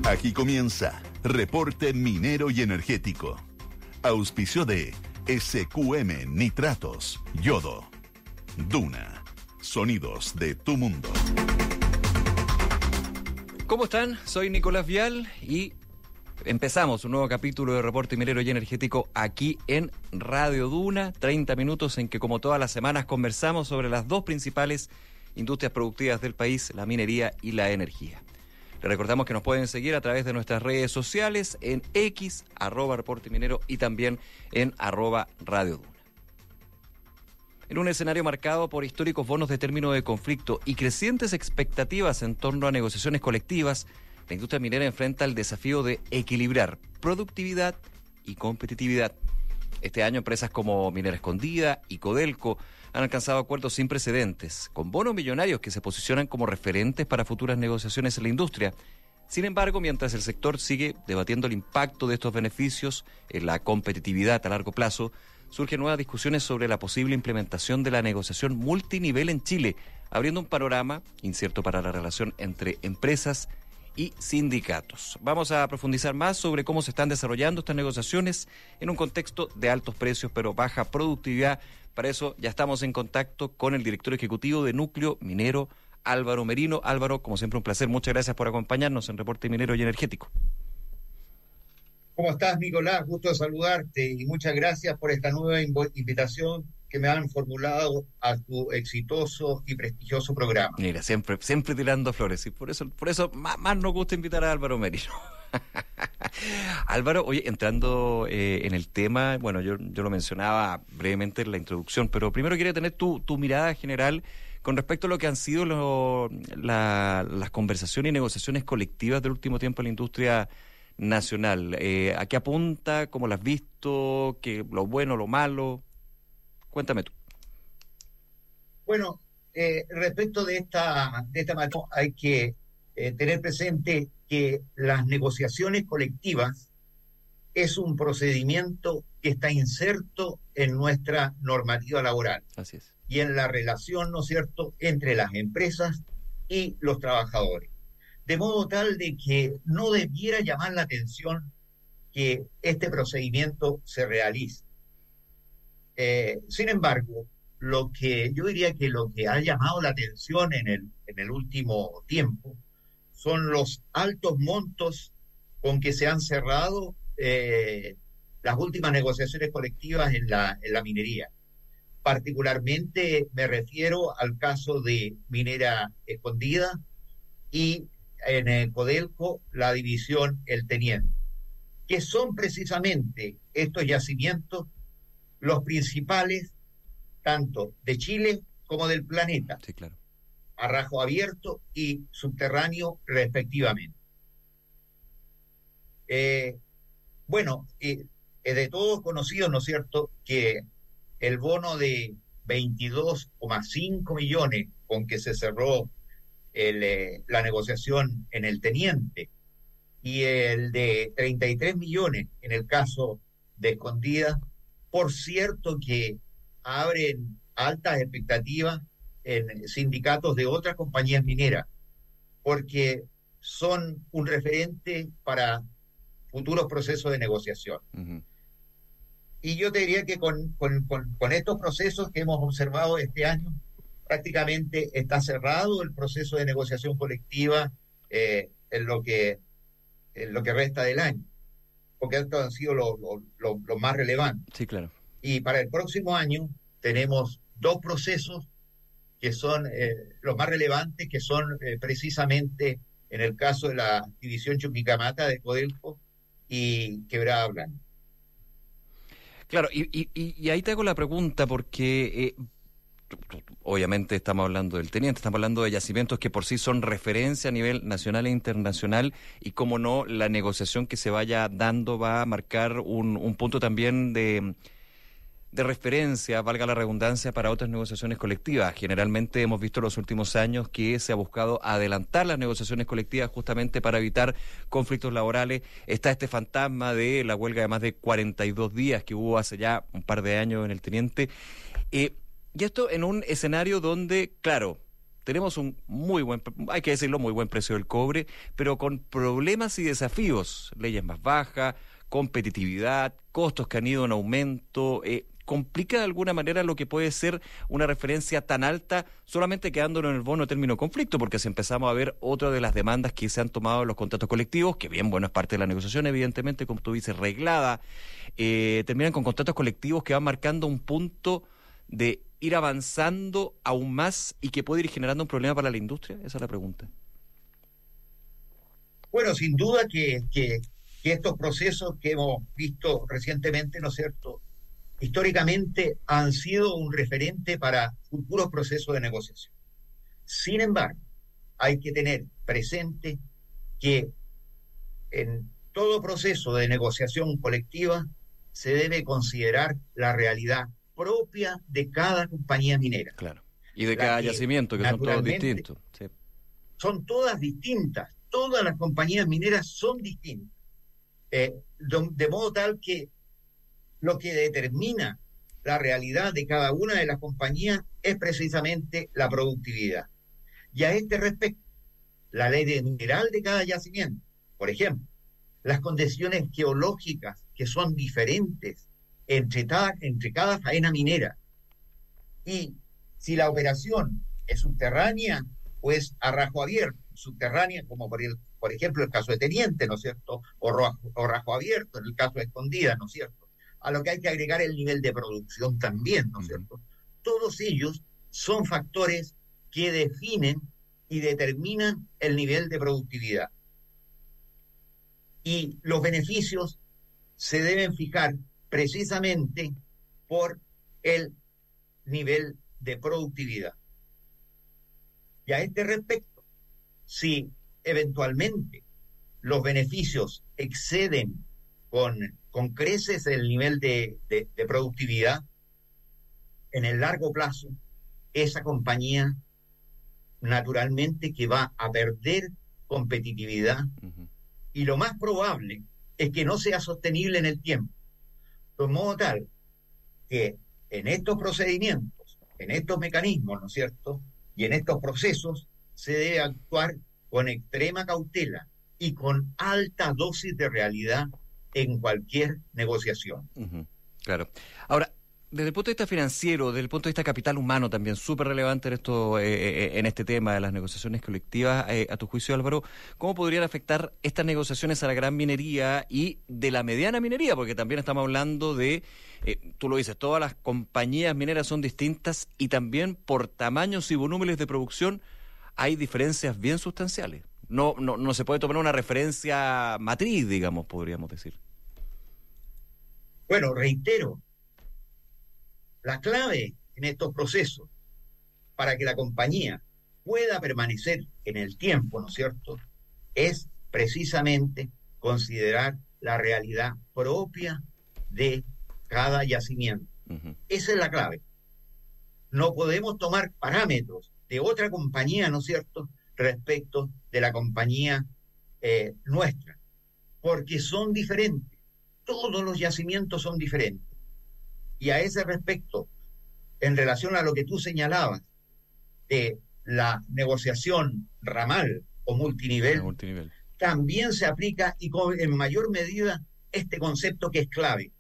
Aquí comienza Reporte Minero y Energético. Auspicio de SQM Nitratos, Yodo. Duna, sonidos de tu mundo. ¿Cómo están? Soy Nicolás Vial y empezamos un nuevo capítulo de Reporte Minero y Energético aquí en Radio Duna. 30 minutos en que, como todas las semanas, conversamos sobre las dos principales industrias productivas del país, la minería y la energía. Les recordamos que nos pueden seguir a través de nuestras redes sociales en X, @Reporte Minero, y también en @Radio Duna. En un escenario marcado por históricos bonos de término de conflicto y crecientes expectativas en torno a negociaciones colectivas, la industria minera enfrenta el desafío de equilibrar productividad y competitividad. Este año, empresas como Minera Escondida y Codelco han alcanzado acuerdos sin precedentes, con bonos millonarios que se posicionan como referentes para futuras negociaciones en la industria. Sin embargo, mientras el sector sigue debatiendo el impacto de estos beneficios en la competitividad a largo plazo, surgen nuevas discusiones sobre la posible implementación de la negociación multinivel en Chile, abriendo un panorama incierto para la relación entre empresas y sindicatos. Vamos a profundizar más sobre cómo se están desarrollando estas negociaciones en un contexto de altos precios pero baja productividad. Para eso ya estamos en contacto con el director ejecutivo de Núcleo Minero, Álvaro Merino. Álvaro, como siempre, un placer. Muchas gracias por acompañarnos en Reporte Minero y Energético. ¿Cómo estás, Nicolás? Gusto saludarte y muchas gracias por esta nueva invitación que me han formulado a tu exitoso y prestigioso programa. Mira, siempre tirando flores, y por eso más nos gusta invitar a Álvaro Merino. Álvaro, oye, entrando en el tema, bueno, yo lo mencionaba brevemente en la introducción, pero primero quería tener tu mirada general con respecto a lo que han sido las conversaciones y negociaciones colectivas del último tiempo en la industria nacional. ¿A qué apunta? ¿Cómo las has visto? ¿Qué, lo bueno, lo malo? Cuéntame tú. Bueno, respecto de esta materia, hay que tener presente que las negociaciones colectivas es un procedimiento que está inserto en nuestra normativa laboral. Así es. Y en la relación, ¿no es cierto?, entre las empresas y los trabajadores. De modo tal de que no debiera llamar la atención que este procedimiento se realice. Sin embargo, yo diría que lo que ha llamado la atención en el último tiempo son los altos montos con que se han cerrado las últimas negociaciones colectivas en la minería. Particularmente me refiero al caso de Minera Escondida y en el Codelco la división El Teniente, que son precisamente estos yacimientos los principales tanto de Chile como del planeta. Sí, claro. A rajo abierto y subterráneo respectivamente. Es de todos conocido, ¿no es cierto?, que el bono de 22,5 millones con que se cerró la negociación en el Teniente y el de 33 millones en el caso de Escondida, por cierto que abren altas expectativas en sindicatos de otras compañías mineras, porque son un referente para futuros procesos de negociación. Uh-huh. Y yo te diría que con estos procesos que hemos observado este año, prácticamente está cerrado el proceso de negociación colectiva en lo que resta del año, porque estos han sido los más relevantes. Sí, claro. Y para el próximo año tenemos dos procesos que son los más relevantes, que son precisamente en el caso de la división Chuquicamata de Codelco y Quebrada Blanca. Claro, y ahí te hago la pregunta porque obviamente estamos hablando del Teniente, estamos hablando de yacimientos que por sí son referencia a nivel nacional e internacional, y como no, la negociación que se vaya dando va a marcar un punto también de referencia, valga la redundancia, para otras negociaciones colectivas. Generalmente hemos visto en los últimos años que se ha buscado adelantar las negociaciones colectivas justamente para evitar conflictos laborales. Está este fantasma de la huelga de más de 42 días que hubo hace ya un par de años en el Teniente. Y esto en un escenario donde, claro, tenemos un muy buen, hay que decirlo, muy buen precio del cobre, pero con problemas y desafíos, leyes más bajas, competitividad, costos que han ido en aumento, complica de alguna manera lo que puede ser una referencia tan alta, solamente quedándonos en el bono término conflicto, porque si empezamos a ver otra de las demandas que se han tomado en los contratos colectivos, que bien, bueno, es parte de la negociación, evidentemente, como tú dices, reglada, terminan con contratos colectivos que van marcando un punto de ir avanzando aún más y que puede ir generando un problema para la industria. Esa es la pregunta. Bueno, sin duda que estos procesos que hemos visto recientemente, ¿no es cierto?, históricamente han sido un referente para futuros procesos de negociación. Sin embargo, hay que tener presente que en todo proceso de negociación colectiva se debe considerar la realidad propia de cada compañía minera. Claro. Y de cada yacimiento, que son todos distintos. Sí. Son todas distintas. Todas las compañías mineras son distintas. De modo tal que lo que determina la realidad de cada una de las compañías es precisamente la productividad. Y a este respecto, la ley mineral de cada yacimiento, por ejemplo, las condiciones geológicas que son diferentes entre cada faena minera, y si la operación es subterránea o es a rajo abierto, subterránea como por ejemplo el caso de Teniente, ¿no es cierto?, o rajo abierto en el caso de Escondida, ¿no es cierto?, a lo que hay que agregar el nivel de producción también, ¿no es cierto? Todos ellos son factores que definen y determinan el nivel de productividad. Y los beneficios se deben fijar precisamente por el nivel de productividad. Y a este respecto, si eventualmente los beneficios exceden con creces el nivel de productividad, en el largo plazo, esa compañía naturalmente que va a perder competitividad, y lo más probable es que no sea sostenible en el tiempo, de modo tal que en estos procedimientos, en estos mecanismos, ¿no es cierto?, y en estos procesos se debe actuar con extrema cautela y con alta dosis de realidad en cualquier negociación. Claro. Ahora, desde el punto de vista financiero, desde el punto de vista capital humano también, súper relevante en esto, en este tema de las negociaciones colectivas, a tu juicio, Álvaro, ¿cómo podrían afectar estas negociaciones a la gran minería y de la mediana minería? Porque también estamos hablando de, tú lo dices, todas las compañías mineras son distintas y también por tamaños y volúmenes de producción hay diferencias bien sustanciales. No se puede tomar una referencia matriz, digamos, podríamos decir. Bueno, reitero, la clave en estos procesos para que la compañía pueda permanecer en el tiempo, ¿no es cierto?, es precisamente considerar la realidad propia de cada yacimiento. Esa es la clave. No podemos tomar parámetros de otra compañía, ¿no es cierto?, respecto de la compañía nuestra, porque son diferentes. Todos los yacimientos son diferentes. Y a ese respecto, en relación a lo que tú señalabas de la negociación ramal o multinivel, también se aplica y en mayor medida este concepto que es clave,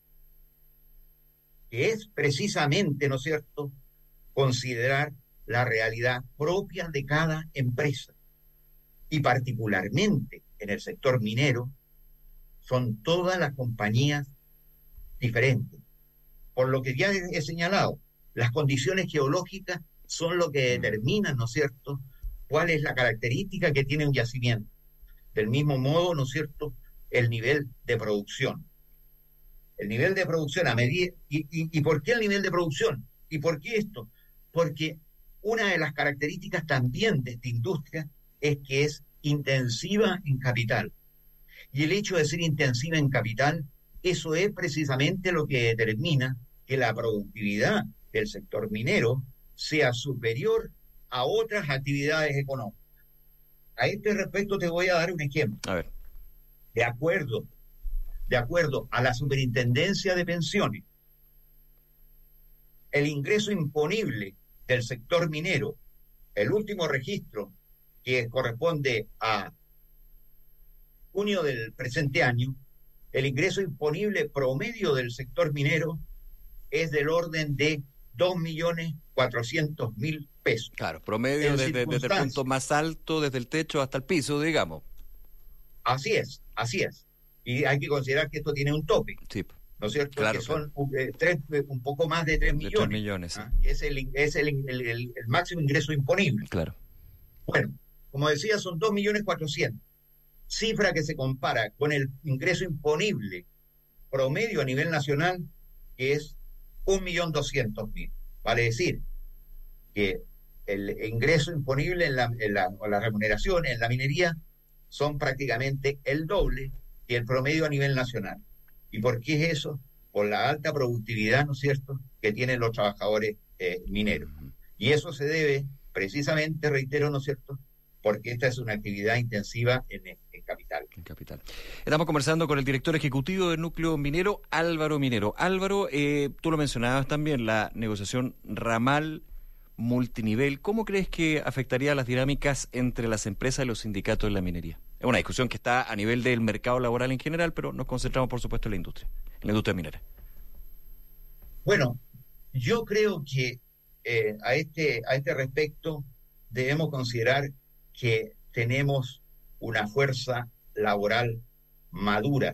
que es precisamente, ¿no es cierto?, considerar la realidad propia de cada empresa. Y particularmente en el sector minero, son todas las compañías diferentes. Por lo que ya he señalado, las condiciones geológicas son lo que determinan, ¿no es cierto?, cuál es la característica que tiene un yacimiento. Del mismo modo, ¿no es cierto?, el nivel de producción. El nivel de producción a medida... ¿Y por qué el nivel de producción? ¿Y por qué esto? Porque una de las características también de esta industria es que es intensiva en capital. Y el hecho de ser intensiva en capital, eso es precisamente lo que determina que la productividad del sector minero sea superior a otras actividades económicas. A este respecto te voy a dar un ejemplo. A ver. De acuerdo a la Superintendencia de Pensiones, el ingreso imponible del sector minero el último registro, que corresponde a junio del presente año, el ingreso imponible promedio del sector minero es del orden de 2.400.000 pesos. Claro, promedio desde el punto más alto, desde el techo hasta el piso, digamos. Así es. Y hay que considerar que esto tiene un tope. Sí. ¿No es cierto? Claro, que son un poco más de 3 millones. 3 millones, sí. Es el máximo ingreso imponible. Claro. Bueno, como decía, son 2.400.000. Cifra que se compara con el ingreso imponible promedio a nivel nacional, que es 1.200.000. Vale decir que el ingreso imponible o la remuneración en la minería son prácticamente el doble que el promedio a nivel nacional. ¿Y por qué es eso? Por la alta productividad, ¿no es cierto?, que tienen los trabajadores mineros. Y eso se debe precisamente, reitero, ¿no es cierto?, porque esta es una actividad intensiva en capital. En capital. Estamos conversando con el director ejecutivo del núcleo minero, Álvaro Minero. Álvaro, tú lo mencionabas también, la negociación ramal multinivel. ¿Cómo crees que afectaría las dinámicas entre las empresas y los sindicatos en la minería? Es una discusión que está a nivel del mercado laboral en general, pero nos concentramos, por supuesto, en la industria minera. Bueno, yo creo que a este respecto debemos considerar que tenemos una fuerza laboral madura.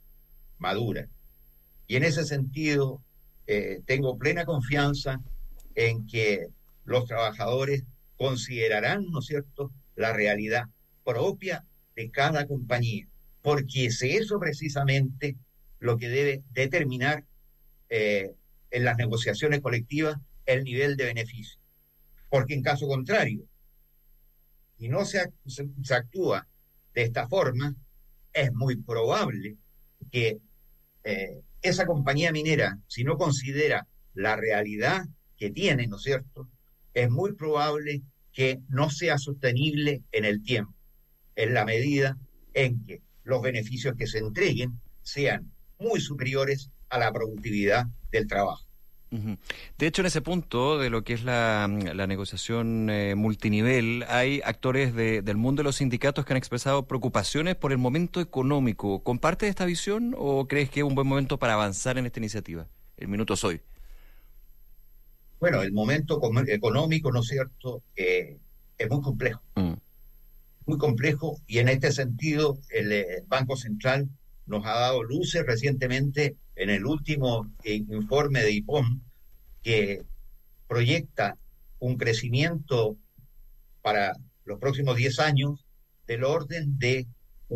Y en ese sentido, tengo plena confianza en que los trabajadores considerarán, ¿no es cierto?, la realidad propia de cada compañía, porque es eso precisamente lo que debe determinar en las negociaciones colectivas el nivel de beneficio. Porque en caso contrario, y no se actúa de esta forma, es muy probable que esa compañía minera, si no considera la realidad que tiene, ¿no es cierto?, es muy probable que no sea sostenible en el tiempo, en la medida en que los beneficios que se entreguen sean muy superiores a la productividad del trabajo. De hecho, en ese punto de lo que es la negociación multinivel, hay actores del mundo de los sindicatos que han expresado preocupaciones por el momento económico. ¿Compartes esta visión o crees que es un buen momento para avanzar en esta iniciativa? El minuto es hoy. Bueno, el momento económico, ¿no es cierto?, es muy complejo. Muy complejo, y en este sentido el Banco Central nos ha dado luces recientemente en el último informe de IPOM, que proyecta un crecimiento para los próximos 10 años del orden de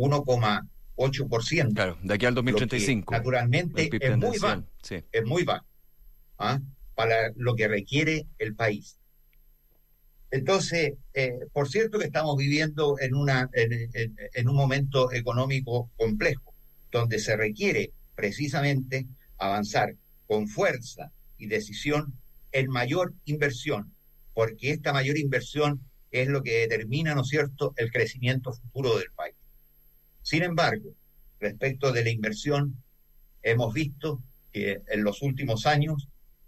1,8%. Claro, de aquí al 2035. Naturalmente es muy bajo, sí. Es muy bajo, para lo que requiere el país. Entonces, por cierto que estamos viviendo en un momento económico complejo, donde se requiere precisamente avanzar con fuerza y decisión en mayor inversión, porque esta mayor inversión es lo que determina, ¿no es cierto?, el crecimiento futuro del país. Sin embargo, respecto de la inversión, hemos visto que en los últimos años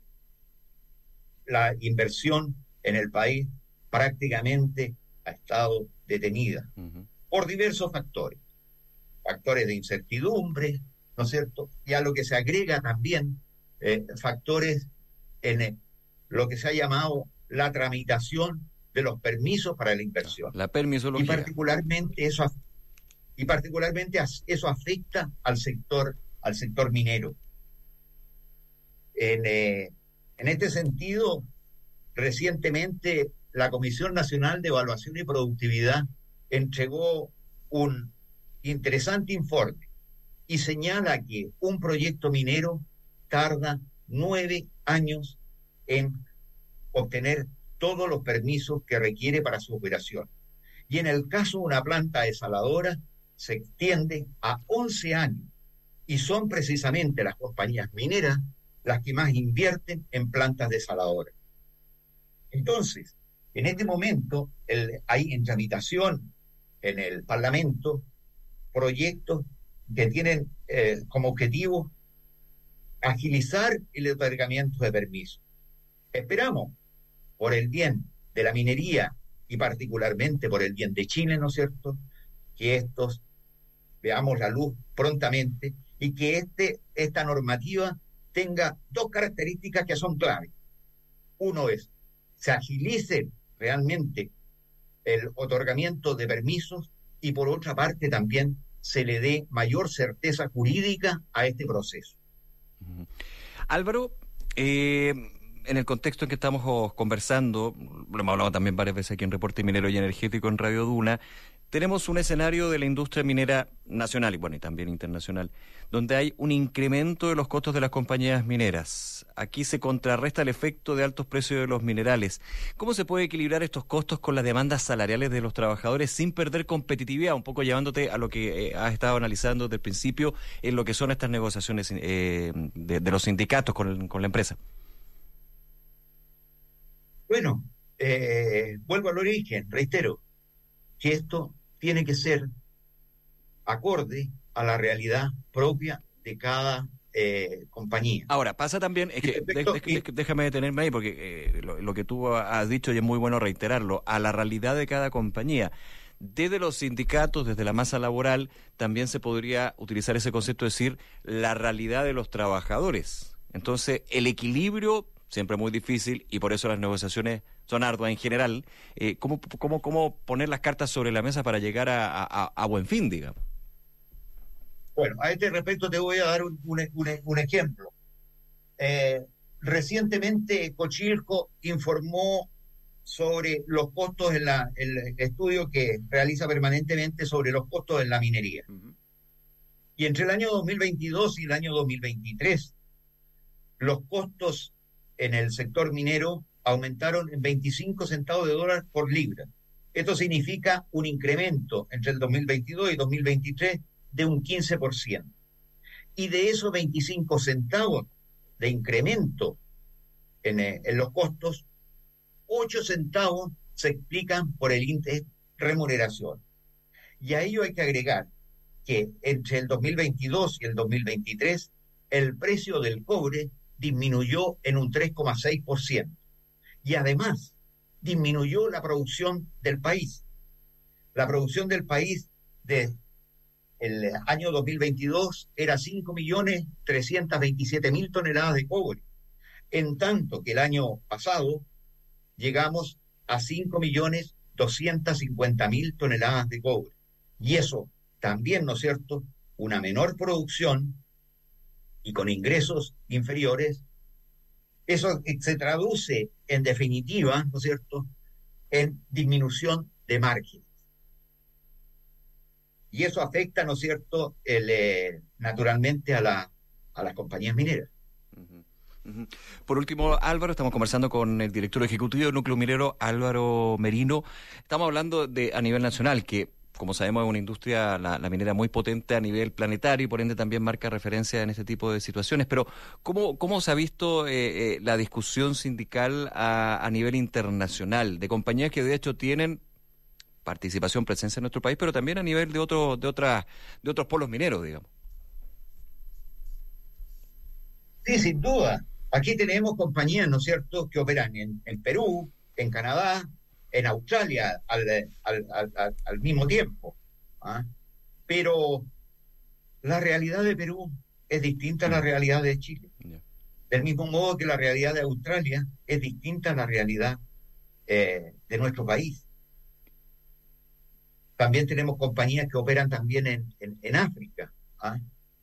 la inversión en el país prácticamente ha estado detenida por diversos factores de incertidumbre, ¿no es cierto? Y a lo que se agrega también factores en lo que se ha llamado la tramitación de los permisos para la inversión. La permisología. Y particularmente eso afecta al sector minero. En este sentido, recientemente la Comisión Nacional de Evaluación y Productividad entregó un interesante informe y señala que un proyecto minero tarda 9 años en obtener todos los permisos que requiere para su operación. Y en el caso de una planta desaladora se extiende a 11 años. Y son precisamente las compañías mineras las que más invierten en plantas desaladoras. Entonces, en este momento hay en tramitación en el Parlamento proyectos que tienen como objetivo agilizar el otorgamiento de permisos. Esperamos, por el bien de la minería y particularmente por el bien de Chile, ¿no es cierto?, que estos veamos la luz prontamente y que esta normativa tenga dos características que son claves. Uno es, se agilice realmente el otorgamiento de permisos y por otra parte también se le dé mayor certeza jurídica a este proceso. Álvaro, en el contexto en que estamos conversando, lo hemos hablado también varias veces aquí en Reporte Minero y Energético en Radio Duna, tenemos un escenario de la industria minera nacional y bueno, y también internacional, donde hay un incremento de los costos de las compañías mineras. Aquí se contrarresta el efecto de altos precios de los minerales. ¿Cómo se puede equilibrar estos costos con las demandas salariales de los trabajadores sin perder competitividad? Un poco llevándote a lo que has estado analizando desde el principio en lo que son estas negociaciones de los sindicatos con la empresa. Bueno, vuelvo al origen, reitero, que esto tiene que ser acorde a la realidad propia de cada compañía. Ahora, pasa también, es que, déjame detenerme ahí, porque lo que tú has dicho y es muy bueno reiterarlo, a la realidad de cada compañía. Desde los sindicatos, desde la masa laboral, también se podría utilizar ese concepto de decir la realidad de los trabajadores. Entonces, el equilibrio siempre muy difícil y por eso las negociaciones son arduas en general. ¿Cómo poner las cartas sobre la mesa para llegar a buen fin, digamos? Bueno, a este respecto te voy a dar un ejemplo. Recientemente Cochilco informó sobre los costos en el estudio que realiza permanentemente sobre los costos en la minería. Uh-huh. Y entre el año 2022 y el año 2023, los costos en el sector minero aumentaron en 25 centavos de dólar por libra. Esto significa un incremento entre el 2022 y 2023 de un 15%. Y de esos 25 centavos de incremento en los costos, 8 centavos se explican por el índice remuneración. Y a ello hay que agregar que entre el 2022 y el 2023, el precio del cobre disminuyó en un 3,6%. Y además, disminuyó la producción del país. La producción del país de el año 2022 era 5.327.000 toneladas de cobre, en tanto que el año pasado llegamos a 5.250.000 toneladas de cobre. Y eso también, ¿no es cierto?, una menor producción y con ingresos inferiores, eso se traduce en definitiva, ¿no es cierto?, en disminución de márgenes. Y eso afecta, ¿no es cierto?, naturalmente a las compañías mineras. Uh-huh. Uh-huh. Por último, Álvaro, estamos conversando con el director ejecutivo del Núcleo Minero, Álvaro Merino. Estamos hablando a nivel nacional, que como sabemos es una industria, la minera, muy potente a nivel planetario y por ende también marca referencia en este tipo de situaciones. Pero ¿cómo se ha visto la discusión sindical a nivel internacional de compañías que de hecho tienen participación, presencia en nuestro país, pero también a nivel de otros polos mineros, digamos? Sí, sin duda. Aquí tenemos compañías, ¿no es cierto?, que operan en Perú, en Canadá, en Australia al mismo tiempo. ¿Ah? Pero la realidad de Perú es distinta a la realidad de Chile. Yeah. Del mismo modo que la realidad de Australia es distinta a la realidad de nuestro país. También tenemos compañías que operan también en África, ¿ah?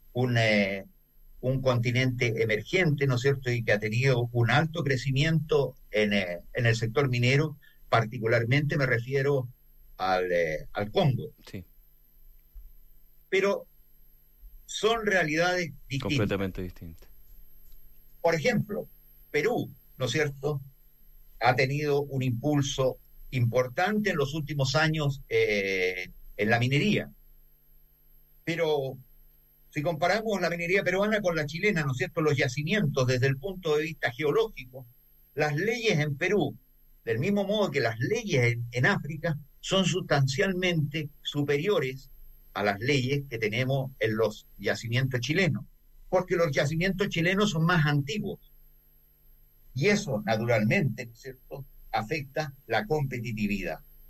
Un continente emergente, ¿no es cierto?, y que ha tenido un alto crecimiento en el sector minero. Particularmente me refiero al Congo. Sí. Pero son realidades distintas. Completamente distintas. Por ejemplo, Perú, ¿no es cierto?, ha tenido un impulso importante en los últimos años en la minería. Pero si comparamos la minería peruana con la chilena, ¿no es cierto?, los yacimientos desde el punto de vista geológico, las leyes en Perú, del mismo modo que las leyes en África, son sustancialmente superiores a las leyes que tenemos en los yacimientos chilenos, porque los yacimientos chilenos son más antiguos. Y eso, naturalmente, ¿no es cierto?, afecta la competitividad.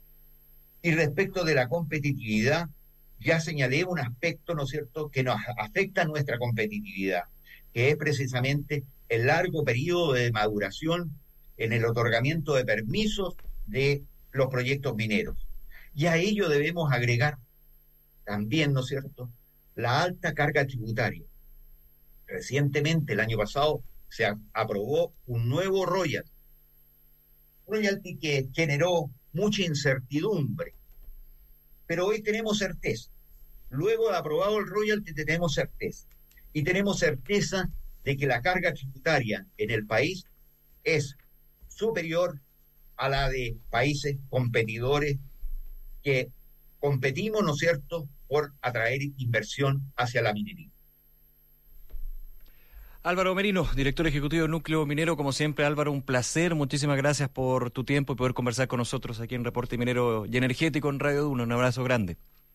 Y respecto de la competitividad, ya señalé un aspecto, ¿no es cierto?, que nos afecta a nuestra competitividad, que es precisamente el largo periodo de maduración en el otorgamiento de permisos de los proyectos mineros. Y a ello debemos agregar también, ¿no es cierto?, la alta carga tributaria. Recientemente, el año pasado, se aprobó un nuevo royalty que generó mucha incertidumbre, pero hoy tenemos certeza. Luego de aprobado el royalty tenemos certeza. Y tenemos certeza de que la carga tributaria en el país es superior a la de países competidores que competimos, ¿no es cierto?, por atraer inversión hacia la minería. Álvaro Merino, director ejecutivo de Núcleo Minero. Como siempre, Álvaro, un placer. Muchísimas gracias por tu tiempo y poder conversar con nosotros aquí en Reporte Minero y Energético en Radio Duna. Un abrazo grande.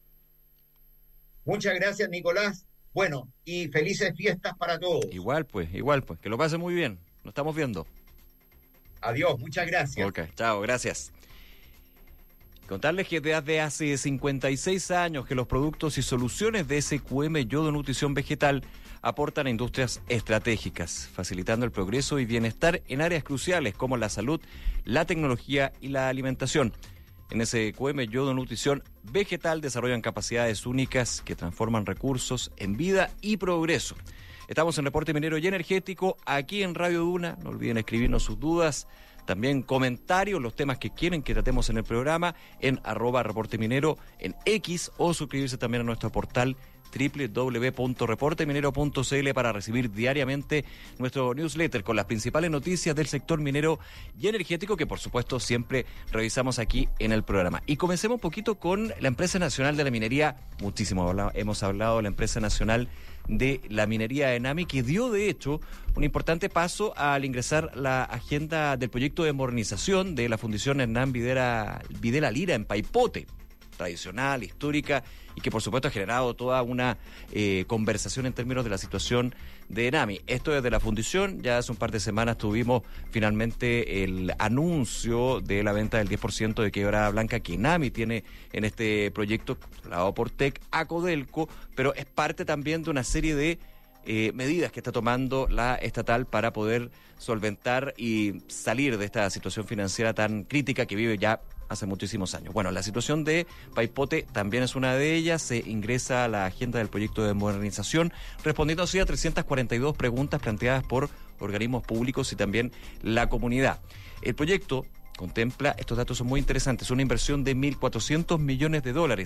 Muchas gracias, Nicolás. Bueno, y felices fiestas para todos. Igual pues. Que lo pase muy bien. Nos estamos viendo. Adiós, muchas gracias. Ok, chao, gracias. Contarles que desde hace 56 años que los productos y soluciones de SQM Yodo Nutrición Vegetal aportan a industrias estratégicas, facilitando el progreso y bienestar en áreas cruciales como la salud, la tecnología y la alimentación. En SQM Yodo Nutrición Vegetal desarrollan capacidades únicas que transforman recursos en vida y progreso. Estamos en Reporte Minero y Energético, aquí en Radio Duna. No olviden escribirnos sus dudas, también comentarios, los temas que quieren que tratemos en el programa, en @reporteminero en X, o suscribirse también a nuestro portal www.reporteminero.cl para recibir diariamente nuestro newsletter con las principales noticias del sector minero y energético que por supuesto siempre revisamos aquí en el programa. Y comencemos un poquito con la Empresa Nacional de la Minería. Muchísimo hemos hablado de la Empresa Nacional de la Minería ENAMI, que dio de hecho un importante paso al ingresar la agenda del proyecto de modernización de la Fundición Hernán Videla Lira en Paipote, tradicional, histórica, y que por supuesto ha generado toda una conversación en términos de la situación de ENAMI. Esto desde la fundición. Ya hace un par de semanas tuvimos finalmente el anuncio de la venta del 10% de Quebrada Blanca que ENAMI tiene en este proyecto, controlado por TEC a Codelco, pero es parte también de una serie de medidas que está tomando la estatal para poder solventar y salir de esta situación financiera tan crítica que vive ya hace muchísimos años. Bueno, la situación de Paipote también es una de ellas. Se ingresa a la agenda del proyecto de modernización, respondiendo así a 342 preguntas planteadas por organismos públicos y también la comunidad. El proyecto contempla, estos datos son muy interesantes, una inversión de $1.400 millones.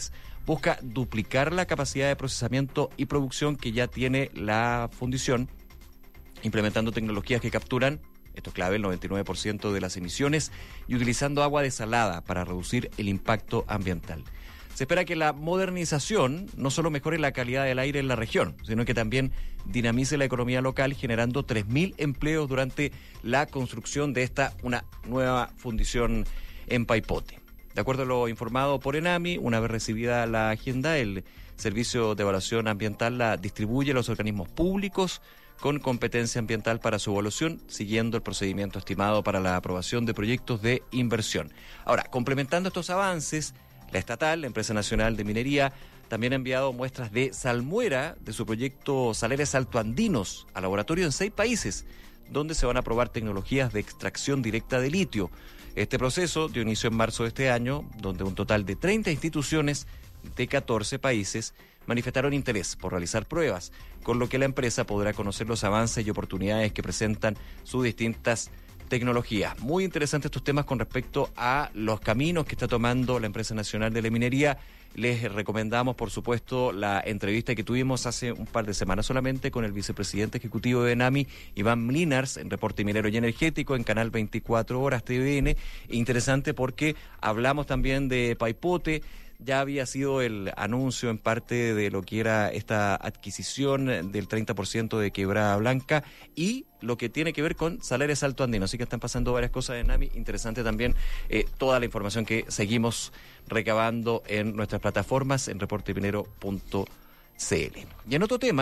Busca duplicar la capacidad de procesamiento y producción que ya tiene la fundición, implementando tecnologías que capturan, esto es clave, el 99% de las emisiones, y utilizando agua desalada para reducir el impacto ambiental. Se espera que la modernización no solo mejore la calidad del aire en la región, sino que también dinamice la economía local, generando 3.000 empleos durante la construcción de una nueva fundición en Paipote. De acuerdo a lo informado por ENAMI, una vez recibida la agenda, el Servicio de Evaluación Ambiental la distribuye a los organismos públicos con competencia ambiental para su evaluación, siguiendo el procedimiento estimado para la aprobación de proyectos de inversión. Ahora, complementando estos avances, la estatal, la Empresa Nacional de Minería, también ha enviado muestras de salmuera de su proyecto Saleres Altoandinos a laboratorio en 6 países, donde se van a probar tecnologías de extracción directa de litio. Este proceso dio inicio en marzo de este año, donde un total de 30 instituciones de 14 países manifestaron interés por realizar pruebas, con lo que la empresa podrá conocer los avances y oportunidades que presentan sus distintas tecnologías. Muy interesantes estos temas con respecto a los caminos que está tomando la Empresa Nacional de la Minería. Les recomendamos, por supuesto, la entrevista que tuvimos hace un par de semanas solamente con el vicepresidente ejecutivo de ENAMI, Iván Mlinars, en Reporte Minero y Energético, en Canal 24 Horas TVN. Interesante porque hablamos también de Paipote. Ya había sido el anuncio en parte de lo que era esta adquisición del 30% de Quebrada Blanca y lo que tiene que ver con Saleres Altoandinos. Así que están pasando varias cosas en ENAMI. Interesante también toda la información que seguimos recabando en nuestras plataformas en reporteminero.cl. Y en otro tema,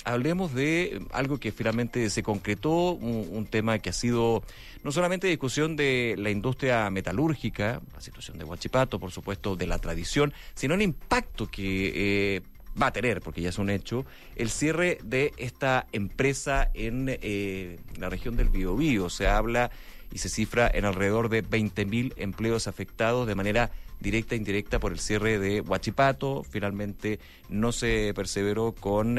hablemos de algo que finalmente se concretó, un tema que ha sido no solamente discusión de la industria metalúrgica, la situación de Huachipato, por supuesto, de la tradición, sino el impacto que va a tener, porque ya es un hecho, el cierre de esta empresa en la región del Biobío. Se habla y se cifra en alrededor de 20.000 empleos afectados de manera directa e indirecta por el cierre de Huachipato. Finalmente no se perseveró con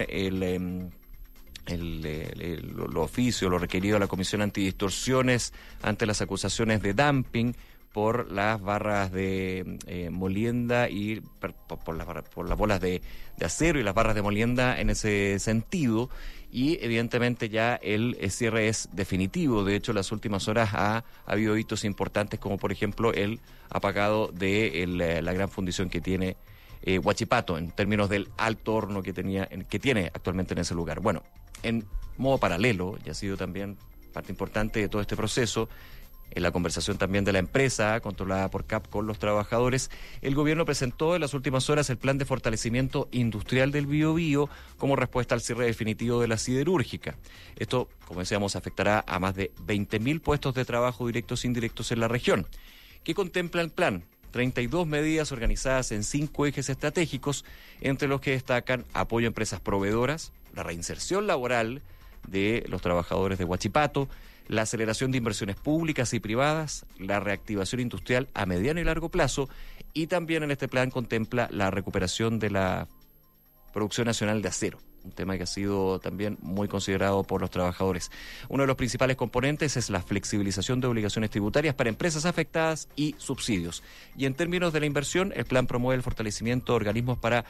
lo oficio, lo requerido a la Comisión Antidistorsiones ante las acusaciones de dumping por las barras de molienda y por las bolas de acero y las barras de molienda en ese sentido. Y evidentemente ya el cierre es definitivo. De hecho, en las últimas horas ha habido hitos importantes, como por ejemplo el apagado de la gran fundición que tiene Huachipato, en términos del alto horno que tiene actualmente en ese lugar. Bueno, en modo paralelo, y ha sido también parte importante de todo este proceso, en la conversación también de la empresa controlada por CAP con los trabajadores, el gobierno presentó en las últimas horas el plan de fortalecimiento industrial del Biobío como respuesta al cierre definitivo de la siderúrgica. Esto, como decíamos, afectará a más de 20.000 puestos de trabajo directos e indirectos en la región. ¿Qué contempla el plan? 32 medidas organizadas en 5 ejes estratégicos, entre los que destacan apoyo a empresas proveedoras, la reinserción laboral de los trabajadores de Huachipato, la aceleración de inversiones públicas y privadas, la reactivación industrial a mediano y largo plazo, y también en este plan contempla la recuperación de la producción nacional de acero, un tema que ha sido también muy considerado por los trabajadores. Uno de los principales componentes es la flexibilización de obligaciones tributarias para empresas afectadas y subsidios. Y en términos de la inversión, el plan promueve el fortalecimiento de organismos para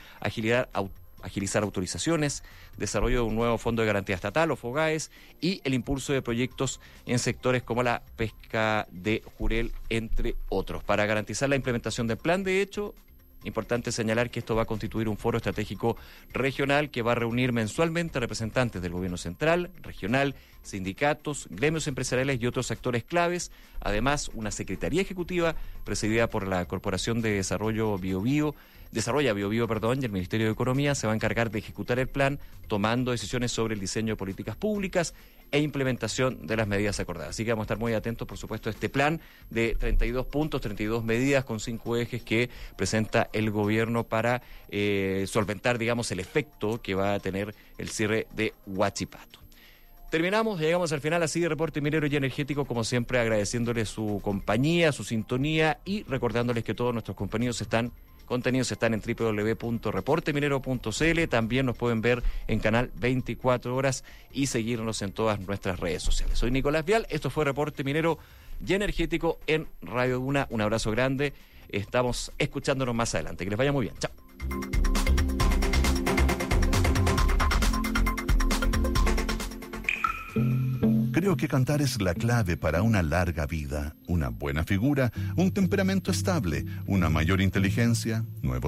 agilizar autorizaciones, desarrollo de un nuevo Fondo de Garantía Estatal o FOGAES y el impulso de proyectos en sectores como la pesca de jurel, entre otros. Para garantizar la implementación del plan, de hecho, importante señalar que esto va a constituir un foro estratégico regional que va a reunir mensualmente representantes del gobierno central, regional, sindicatos, gremios empresariales y otros actores claves. Además, una secretaría ejecutiva presidida por la Corporación de Desarrolla Biobío, y el Ministerio de Economía se va a encargar de ejecutar el plan, tomando decisiones sobre el diseño de políticas públicas e implementación de las medidas acordadas. Así que vamos a estar muy atentos, por supuesto, a este plan de 32 puntos, 32 medidas con 5 ejes que presenta el gobierno para solventar, digamos, el efecto que va a tener el cierre de Huachipato. Terminamos, llegamos al final así de Reporte Minero y Energético, como siempre agradeciéndoles su compañía, su sintonía y recordándoles que todos nuestros contenidos están en www.reporteminero.cl. También nos pueden ver en canal 24 horas y seguirnos en todas nuestras redes sociales. Soy Nicolás Vial, esto fue Reporte Minero y Energético en Radio Duna. Un abrazo grande, estamos escuchándonos más adelante. Que les vaya muy bien, chao. Creo que cantar es la clave para una larga vida, una buena figura, un temperamento estable, una mayor inteligencia, nuevos